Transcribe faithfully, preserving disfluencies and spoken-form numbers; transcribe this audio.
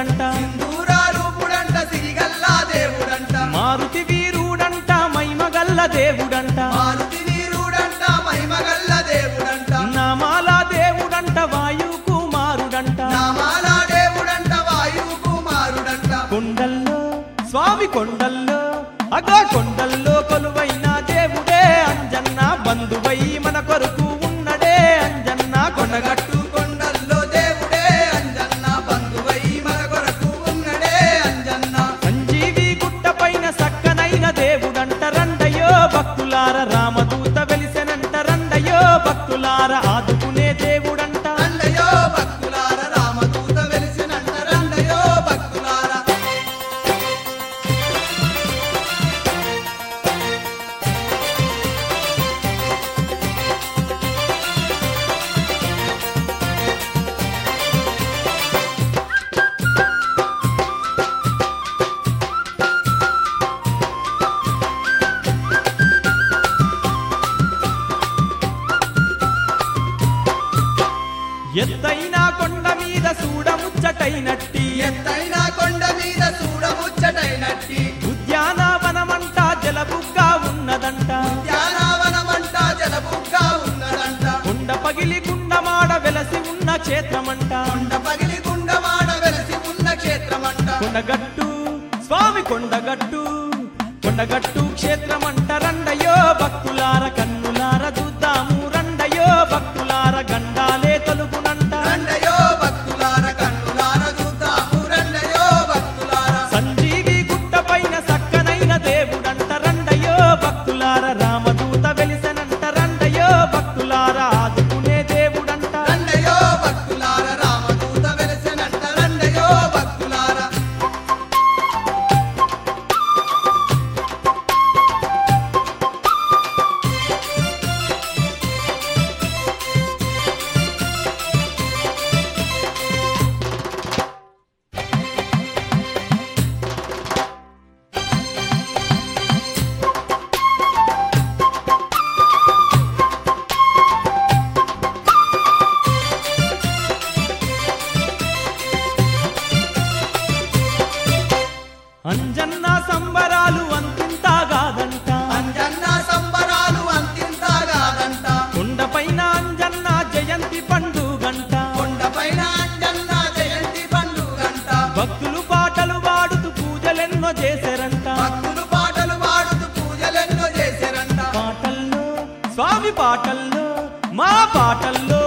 దేవుడంట, సింధూరారూపుడంట సిరిగల్లా దేవుడంట, మారుతి వీరుడంట మైమగల్ల దేవుడంట, మారుతి వీరుడంట మహిమగల్ల దేవుడంట, నామాల దేవుడంట వాయు కుమారుడంట, నామాల దేవుడంట వాయువు కుమారుడంట, కొండల్లో స్వామి కొండల్లో అగో కొండల్లో కొలువైన దేవుడే అంజన్న, బంధువై మన కొరకు ఉన్నడే అంజన్న, కొనగట్టు కొండల్లో దేవుడే అంజన్న, బంధువై మన కొరకు ఉన్నడే అంజన్న, సంజీవి గుట్ట పైన సక్కనైన దేవుడంట, రండయో భక్తులార రామదూత వెలిసెనంట, రండయో భక్తులార ఆదుకునే దేవుడంట, రండయో భక్తులార రామదూత వెలిసినంట, రండయో భక్తులార. ఎత్తైన కొండ మీద చూడముచ్చటైనట్టి, ఎత్తైన కొండ మీద చూడముచ్చటైనట్టి, ఉద్యానవనమంట జలబుగ్గా ఉన్నదంట, ఉద్యానవనమంట జలబుగ్గా ఉన్నదంట, కొండ పగిలి గుండమాడ వెలసి ఉన్న క్షేత్రమంట, కొండ పగిలి గుండమాడ వెలసి ఉన్న క్షేత్రమంట, కొండగట్టు స్వామి కొండగట్టు, కొండగట్టు క్షేత్రమంట, రండయో భక్తులార కన్నులార చూద్దాము, రండయో భక్తులార గండాలే తొలుగునంట, రండయో భక్తులార కన్నులార చూద్దాము, రండయో భక్తులార. సంజీవి గుట్ట పైన సక్కనైన దేవుడంట, రండయో భక్తులార రామదూత వెలిసెనంట, రండయో భక్తులార ఆదుకునే దేవుడంట, రండయో భక్తులార రామదూత వెలిసినంట, రండయో భక్తులార. అంజన్న సంబరాలు అంతింతాగాదంట, అంజన్న సంబరాలు అంతింతాగాదంట, కొండపైన అంజన్న జయంతి పండుగంట, కొండపైన అంజన్న జయంతి పండుగంట, భక్తులు పాటలు పాడుతూ పూజలెన్నో చేశారంట, భక్తులు పాటలు పాడుతూ పూజలెన్నో చేశారంట, పాటల్లో స్వామి పాటల్లో మా పాటల్లో